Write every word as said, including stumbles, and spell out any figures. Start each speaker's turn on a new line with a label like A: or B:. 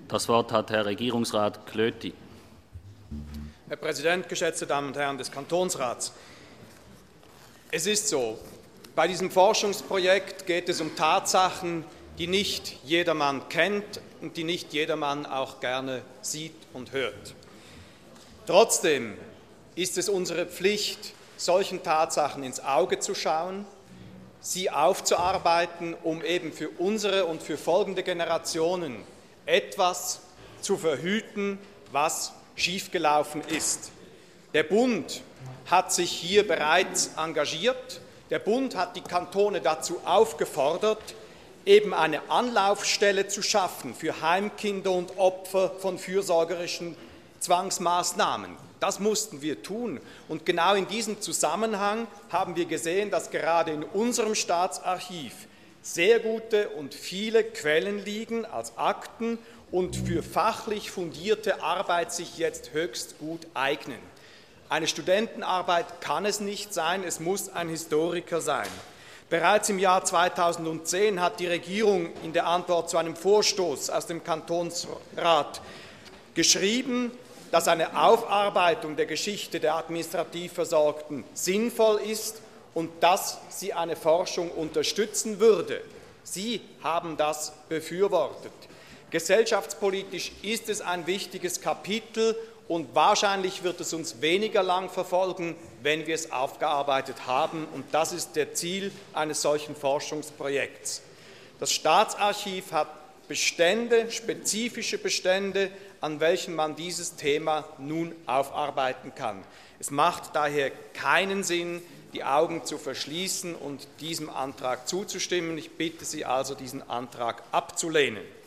A: Das Wort hat Herr Regierungsrat Klöti.
B: Herr Präsident, geschätzte Damen und Herren des Kantonsrats! Es ist so, bei diesem Forschungsprojekt geht es um Tatsachen, die nicht jedermann kennt und die nicht jedermann auch gerne sieht und hört. Trotzdem ist es unsere Pflicht, solchen Tatsachen ins Auge zu schauen, sie aufzuarbeiten, um eben für unsere und für folgende Generationen etwas zu verhüten, was schiefgelaufen ist. Der Bund hat sich hier bereits engagiert. Der Bund hat die Kantone dazu aufgefordert, eben eine Anlaufstelle zu schaffen für Heimkinder und Opfer von fürsorgerischen Zwangsmaßnahmen. Das mussten wir tun. Und genau in diesem Zusammenhang haben wir gesehen, dass gerade in unserem Staatsarchiv sehr gute und viele Quellen liegen als Akten und für fachlich fundierte Arbeit sich jetzt höchst gut eignen. Eine Studentenarbeit kann es nicht sein, es muss ein Historiker sein. Bereits im Jahr zweitausendzehn hat die Regierung in der Antwort zu einem Vorstoß aus dem Kantonsrat geschrieben, dass eine Aufarbeitung der Geschichte der administrativ Versorgten sinnvoll ist und dass sie eine Forschung unterstützen würde. Sie haben das befürwortet. Gesellschaftspolitisch ist es ein wichtiges Kapitel und wahrscheinlich wird es uns weniger lang verfolgen, wenn wir es aufgearbeitet haben. Und das ist das Ziel eines solchen Forschungsprojekts. Das Staatsarchiv hat Bestände, spezifische Bestände, an welchen man dieses Thema nun aufarbeiten kann. Es macht daher keinen Sinn, die Augen zu verschließen und diesem Antrag zuzustimmen. Ich bitte Sie also, diesen Antrag abzulehnen.